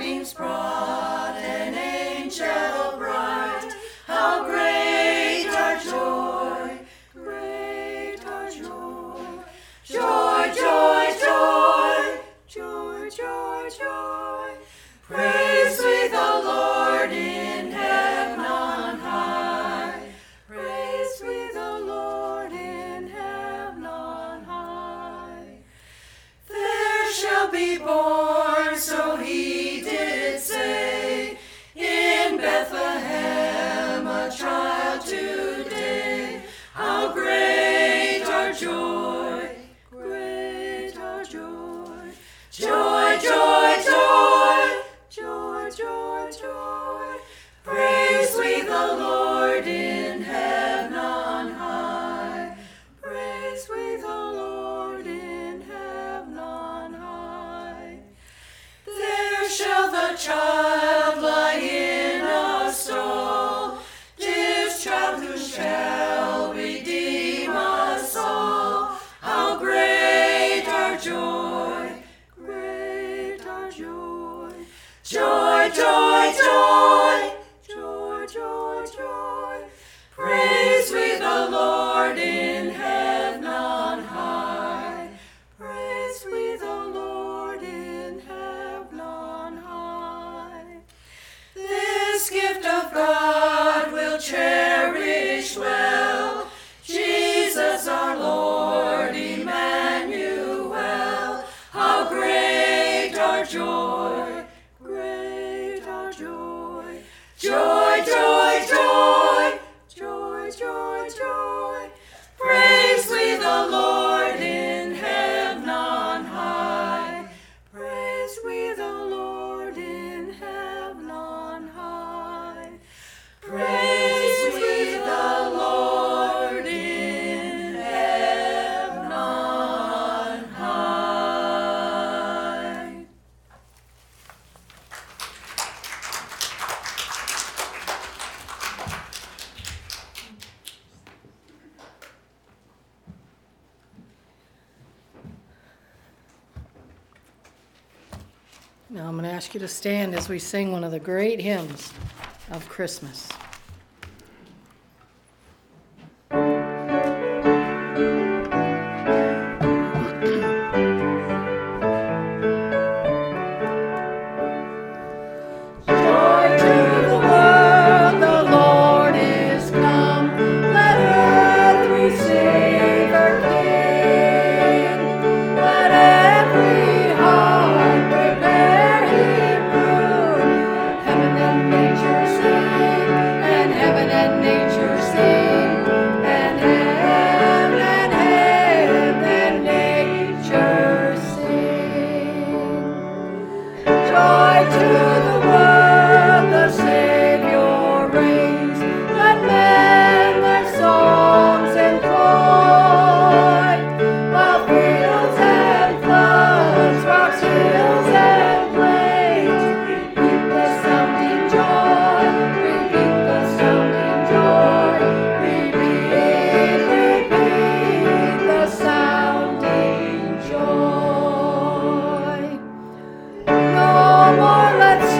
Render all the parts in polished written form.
tidings brought, an angel bright. How great our joy, great our joy. Joy, joy, joy, joy, joy, joy. Praise we the Lord in heaven on high. Praise we the Lord in heaven on high. There shall be born, so he did say, in Bethlehem a child today. How great our joy, great our joy. Joy, joy, joy, joy, joy, joy. Praise we the Lord in heaven on high. Praise we the Lord in heaven on high. There shall the child lie in a stall, this child who shall redeem us all. How great our joy, great our joy. Joy, joy, joy, joy, joy, joy. Praise we the Lord in heaven on high. Praise we the Lord in heaven on high. This gift of God we'll cherish well, Jesus our Lord, Emmanuel. How great our joy, great our joy. Joy, joy, joy, joy, joy, joy. Praise we the Lord in heaven on high. Praise we the Lord in heaven on high. Praise we the Lord in heaven on high. Now I'm going to ask you to stand as we sing one of the great hymns of Christmas. Joy to the world, the Lord is come. Let earth receive her King. Let every heart prepare him room. Heaven and nature sing, and heaven and nature sing, and heaven and nature sing. Joy to the world, the Savior reigns. Let men their songs employ, while fields and floods, rocks, hills, and plains repeat the sounding joy, repeat the sounding joy, repeat the sounding joy. No more let's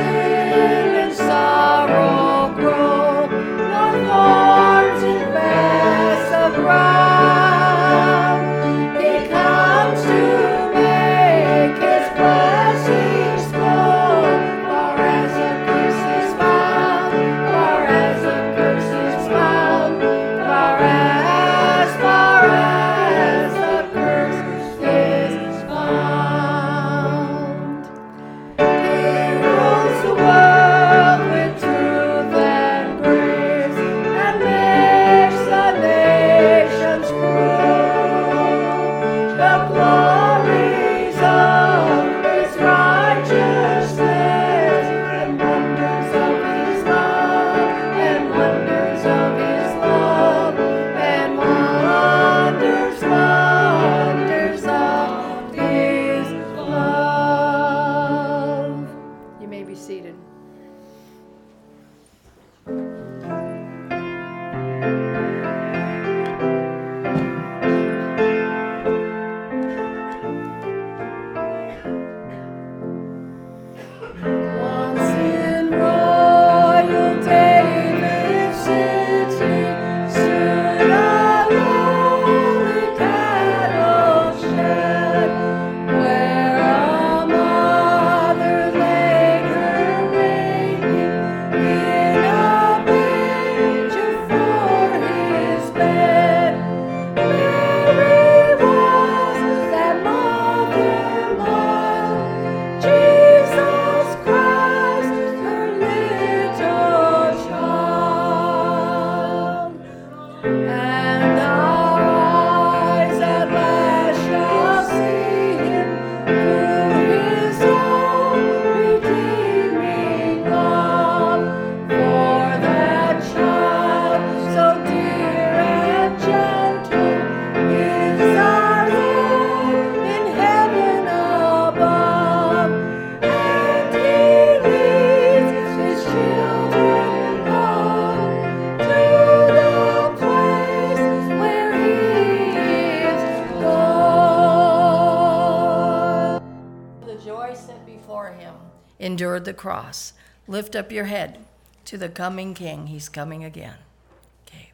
joy set before him, endured the cross. Lift up your head to the coming King. He's coming again. Okay.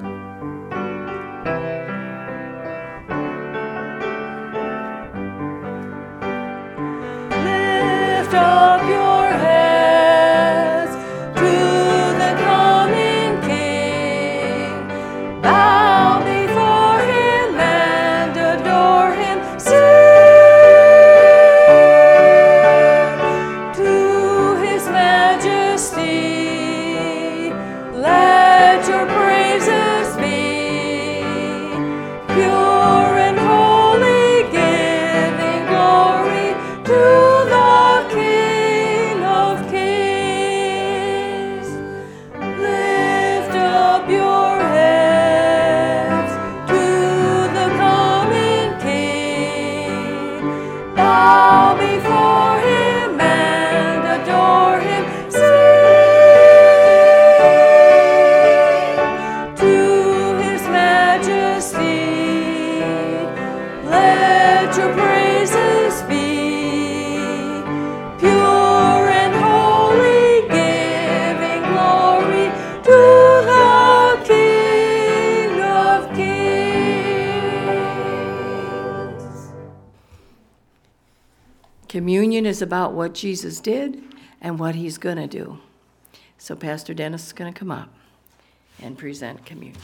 Lift up your heads to the coming King. Bow before him and adore him. Sing to his majesty. Let your praises be pure and holy, giving glory to the King of Kings. Lift up your heads to the coming King. Bow before him and adore him. Sing to his majesty. Let your praises be pure and holy, giving glory to the King of Kings. Communion is about what Jesus did and what he's going to do. So Pastor Dennis is going to come up and present communion.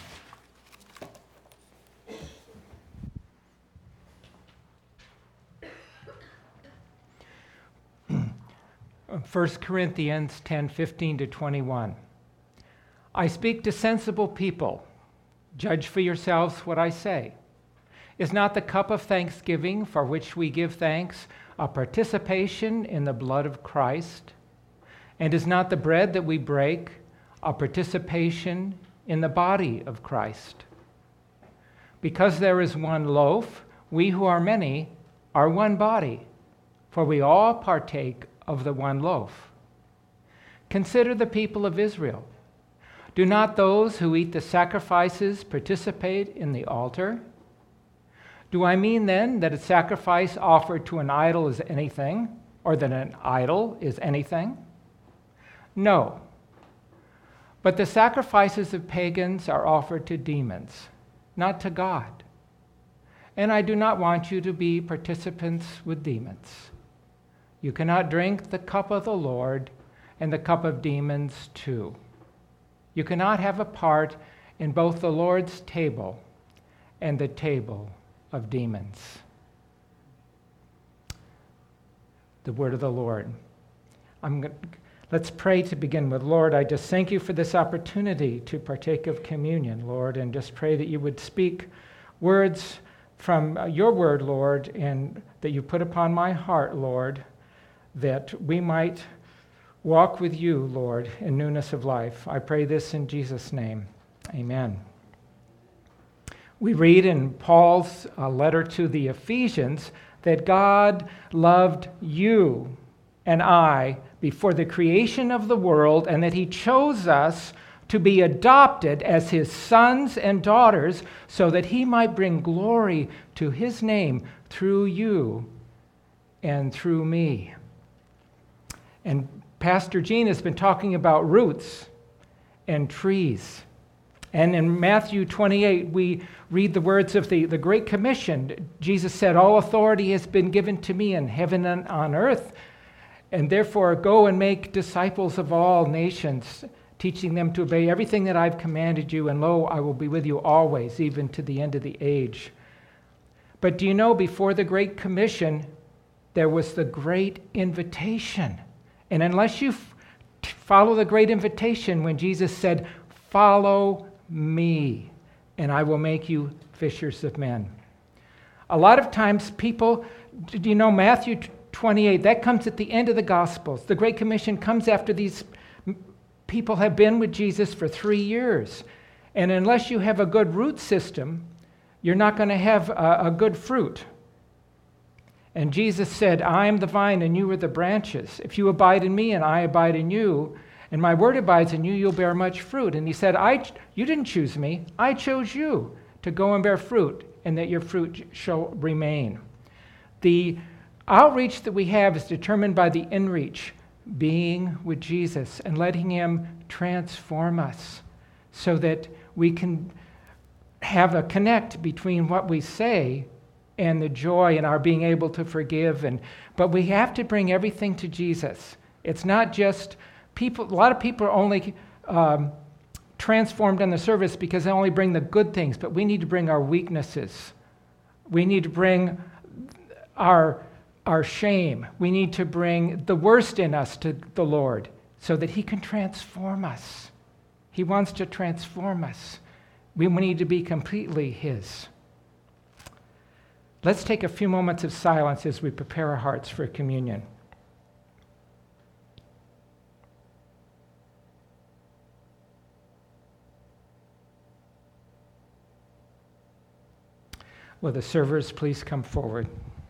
1 Corinthians 10:15-21. I speak to sensible people. Judge for yourselves what I say. Is not the cup of thanksgiving for which we give thanks a participation in the blood of Christ? And is not the bread that we break a participation in the body of Christ? Because there is one loaf, we who are many are one body, for we all partake of the one loaf. Consider the people of Israel. Do not those who eat the sacrifices participate in the altar? Do I mean then that a sacrifice offered to an idol is anything, or that an idol is anything? No. But the sacrifices of pagans are offered to demons, not to God. And I do not want you to be participants with demons. You cannot drink the cup of the Lord and the cup of demons too. You cannot have a part in both the Lord's table and the table of demons. The word of the Lord. Let's pray to begin with. Lord, I just thank you for this opportunity to partake of communion, Lord, and just pray that you would speak words from your word, Lord, and that you put upon my heart, Lord, that we might walk with you, Lord, in newness of life. I pray this in Jesus' name. Amen. We read in Paul's letter to the Ephesians that God loved you and I before the creation of the world, and that he chose us to be adopted as his sons and daughters so that he might bring glory to his name through you and through me. And Pastor Gene has been talking about roots and trees. And in Matthew 28, we read the words of the Great Commission. Jesus said, all authority has been given to me in heaven and on earth, and therefore go and make disciples of all nations, teaching them to obey everything that I've commanded you, and lo, I will be with you always, even to the end of the age. But do you know, before the Great Commission, there was the Great Invitation. And unless you follow the Great Invitation, when Jesus said, follow me, and I will make you fishers of men. A lot of times people, do you know Matthew 28, that comes at the end of the Gospels. The Great Commission comes after these people have been with Jesus for 3 years. And unless you have a good root system, you're not going to have a good fruit. And Jesus said, I am the vine and you are the branches. If you abide in me and I abide in you, and my word abides in you, you'll bear much fruit. And he said, you didn't choose me. I chose you to go and bear fruit, and that your fruit shall remain. The outreach that we have is determined by the inreach, being with Jesus and letting him transform us so that we can have a connect between what we say and the joy in our being able to forgive. But we have to bring everything to Jesus. It's not just people. A lot of people are only transformed in the service because they only bring the good things, but we need to bring our weaknesses. We need to bring our shame. We need to bring the worst in us to the Lord so that he can transform us. He wants to transform us. We need to be completely his. Let's take a few moments of silence as we prepare our hearts for communion. Will the servers please come forward?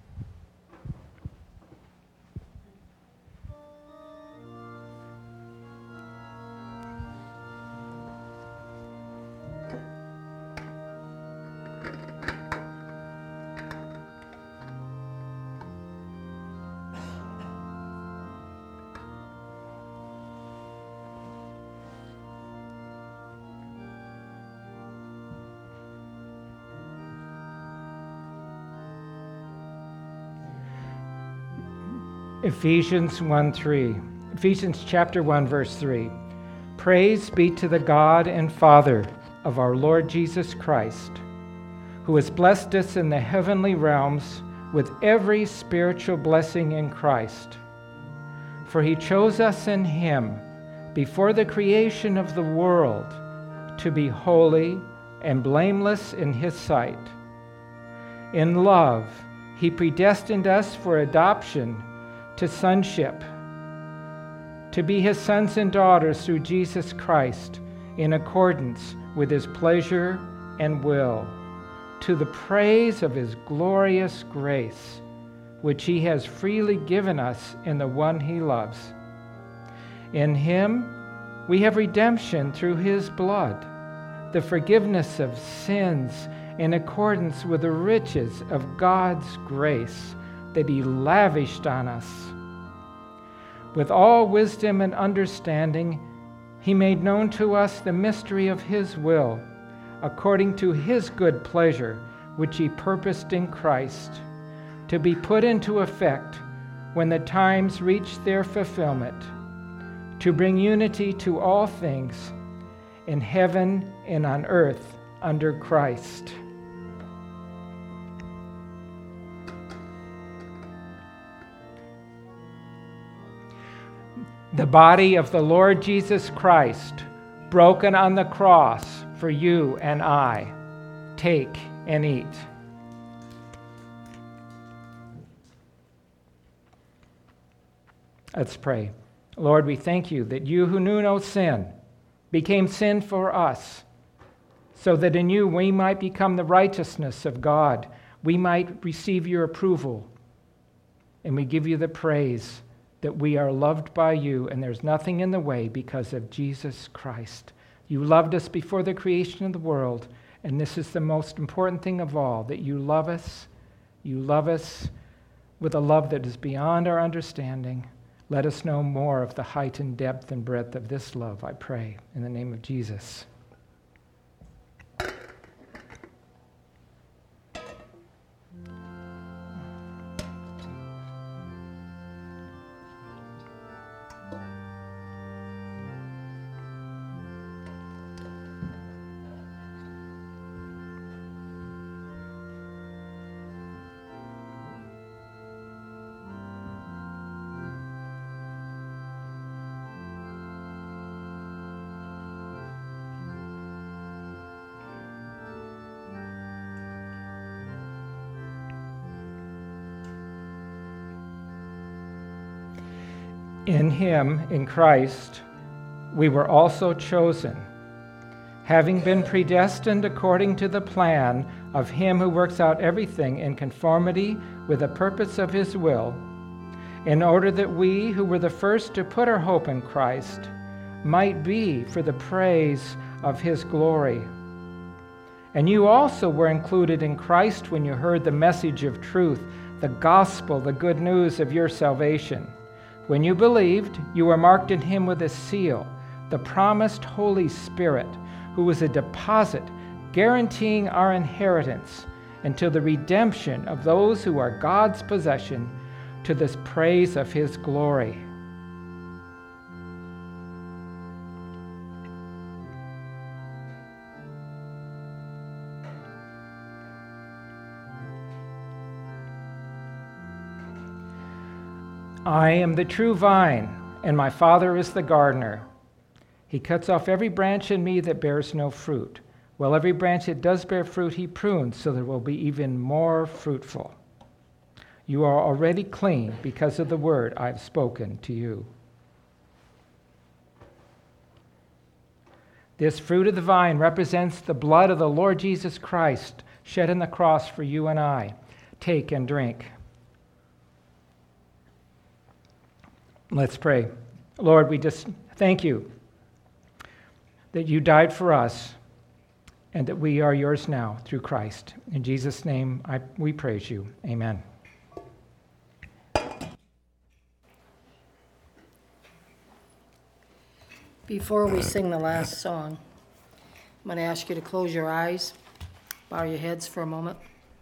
Ephesians chapter 1, verse 3. Praise be to the God and Father of our Lord Jesus Christ, who has blessed us in the heavenly realms with every spiritual blessing in Christ. For he chose us in him before the creation of the world to be holy and blameless in his sight. In love, he predestined us for adoption to sonship, to be his sons and daughters through Jesus Christ, in accordance with his pleasure and will, to the praise of his glorious grace, which he has freely given us in the one he loves. In him we have redemption through his blood, the forgiveness of sins in accordance with the riches of God's grace that he lavished on us. With all wisdom and understanding, he made known to us the mystery of his will, according to his good pleasure, which he purposed in Christ, to be put into effect when the times reach their fulfillment, to bring unity to all things in heaven and on earth under Christ. The body of the Lord Jesus Christ, broken on the cross for you and I. Take and eat. Let's pray. Lord, we thank you that you who knew no sin became sin for us, so that in you we might become the righteousness of God. We might receive your approval, and we give you the praise that we are loved by you, and there's nothing in the way because of Jesus Christ. You loved us before the creation of the world, and this is the most important thing of all, that you love us. You love us with a love that is beyond our understanding. Let us know more of the height and depth and breadth of this love, I pray, in the name of Jesus. In him, in Christ, we were also chosen, having been predestined according to the plan of him who works out everything in conformity with the purpose of his will, in order that we, who were the first to put our hope in Christ, might be for the praise of his glory. And you also were included in Christ when you heard the message of truth, the gospel, the good news of your salvation. When you believed, you were marked in him with a seal, the promised Holy Spirit, who was a deposit guaranteeing our inheritance until the redemption of those who are God's possession, to this praise of his glory. I am the true vine, and my Father is the gardener. He cuts off every branch in me that bears no fruit, while every branch that does bear fruit he prunes, so that it will be even more fruitful. You are already clean because of the word I've spoken to you. This fruit of the vine represents the blood of the Lord Jesus Christ, shed on the cross for you and I. Take and drink. Let's pray. Lord, we just thank you that you died for us and that we are yours now through Christ. In Jesus' name, we praise you. Amen. Before we sing the last song, I'm going to ask you to close your eyes, bow your heads for a moment.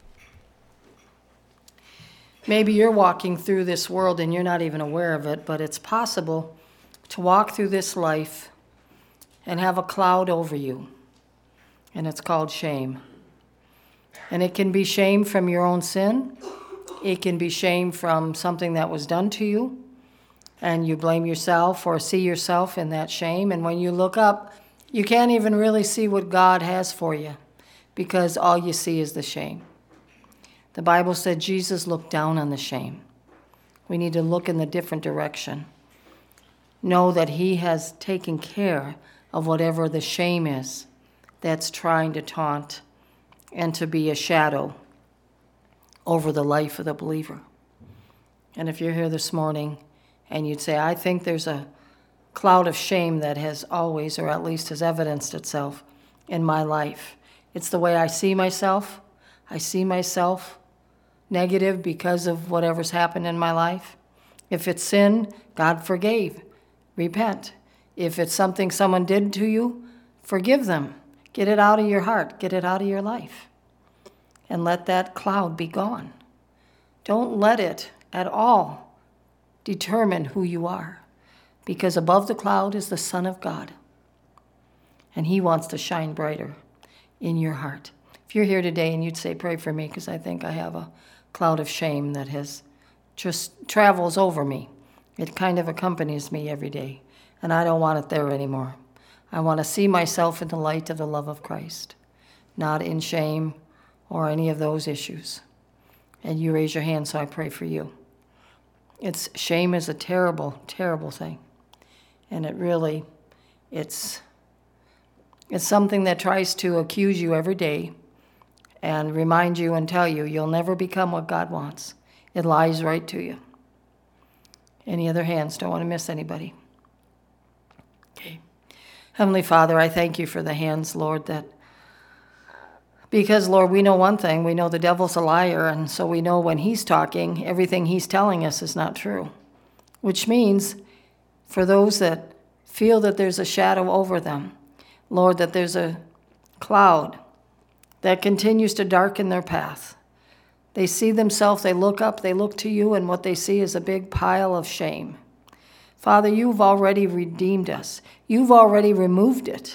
Maybe you're walking through this world and you're not even aware of it, but it's possible to walk through this life and have a cloud over you, and it's called shame. And it can be shame from your own sin. It can be shame from something that was done to you, and you blame yourself or see yourself in that shame. And when you look up, you can't even really see what God has for you because all you see is the shame. The Bible said Jesus looked down on the shame. We need to look in the different direction. Know that he has taken care of whatever the shame is that's trying to taunt and to be a shadow over the life of the believer. And if you're here this morning and you'd say, I think there's a cloud of shame that has always, or at least has evidenced itself in my life. It's the way I see myself. I see myself negative because of whatever's happened in my life. If it's sin, God forgave. Repent. If it's something someone did to you, forgive them. Get it out of your heart. Get it out of your life. And let that cloud be gone. Don't let it at all determine who you are. Because above the cloud is the Son of God. And he wants to shine brighter in your heart. If you're here today and you'd say, pray for me, because I think I have a cloud of shame that has just travels over me. It kind of accompanies me every day. And I don't want it there anymore. I want to see myself in the light of the love of Christ, not in shame or any of those issues. And you raise your hand, so I pray for you. Shame is a terrible, terrible thing. And it really, it's something that tries to accuse you every day and remind you and tell you you'll never become what God wants. It lies right to you. Any other hands? Don't want to miss anybody. Okay. Heavenly Father, I thank you for the hands, Lord, because, Lord, we know one thing. We know the devil's a liar, and so we know when he's talking, everything he's telling us is not true, which means for those that feel that there's a shadow over them, Lord, that there's a cloud that continues to darken their path. They see themselves, they look up, they look to you, and what they see is a big pile of shame. Father, you've already redeemed us. You've already removed it.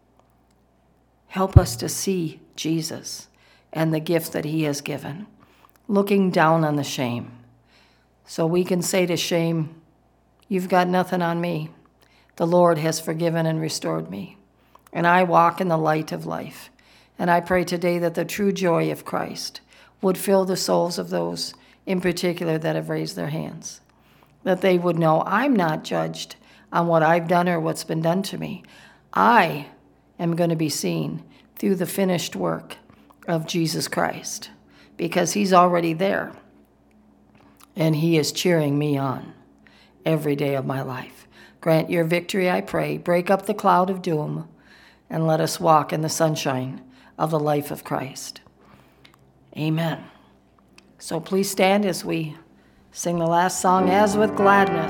Help us to see Jesus and the gift that he has given, looking down on the shame. So we can say to shame, you've got nothing on me. The Lord has forgiven and restored me, and I walk in the light of life. And I pray today that the true joy of Christ would fill the souls of those in particular that have raised their hands, that they would know I'm not judged on what I've done or what's been done to me. I am going to be seen through the finished work of Jesus Christ, because he's already there, and he is cheering me on every day of my life. Grant your victory, I pray. Break up the cloud of doom, and let us walk in the sunshine of the life of Christ. Amen. So please stand as we sing the last song, As With Gladness.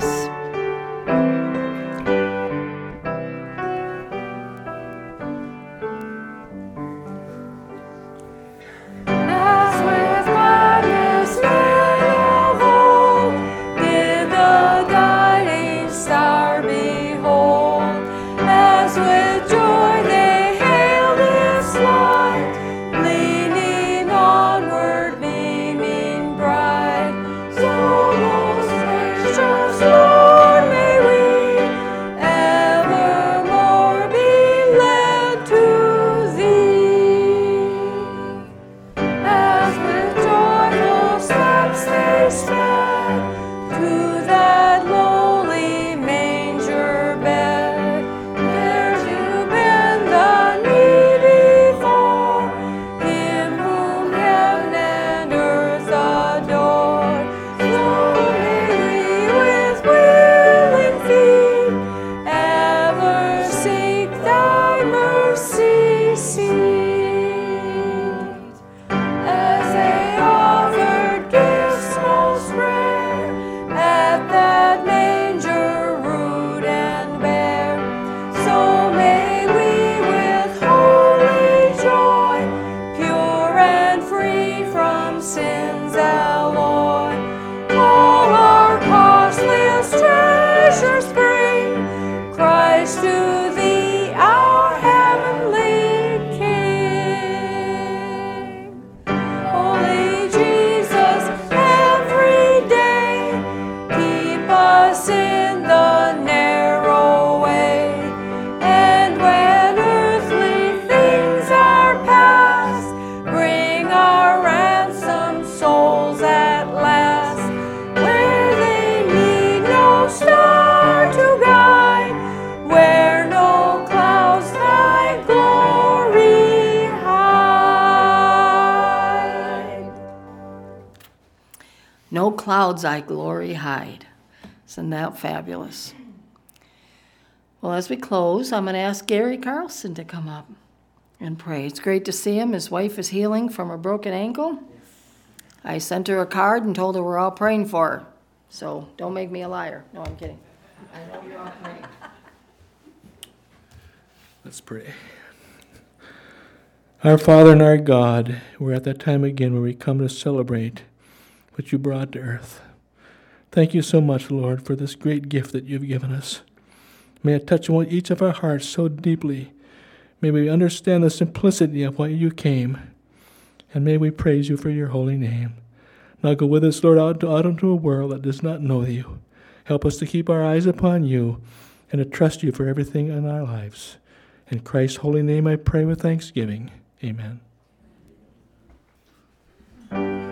No clouds thy glory hide. Isn't that fabulous? Well, as we close, I'm going to ask Gary Carlson to come up and pray. It's great to see him. His wife is healing from a broken ankle. I sent her a card and told her we're all praying for her. So don't make me a liar. No, I'm kidding. I know you're all praying. Let's pray. Our Father and our God, we're at that time again where we come to celebrate what you brought to earth. Thank you so much, Lord, for this great gift that you've given us. May it touch each of our hearts so deeply. May we understand the simplicity of why you came. And may we praise you for your holy name. Now go with us, Lord, out into a world that does not know you. Help us to keep our eyes upon you and to trust you for everything in our lives. In Christ's holy name I pray with thanksgiving. Amen.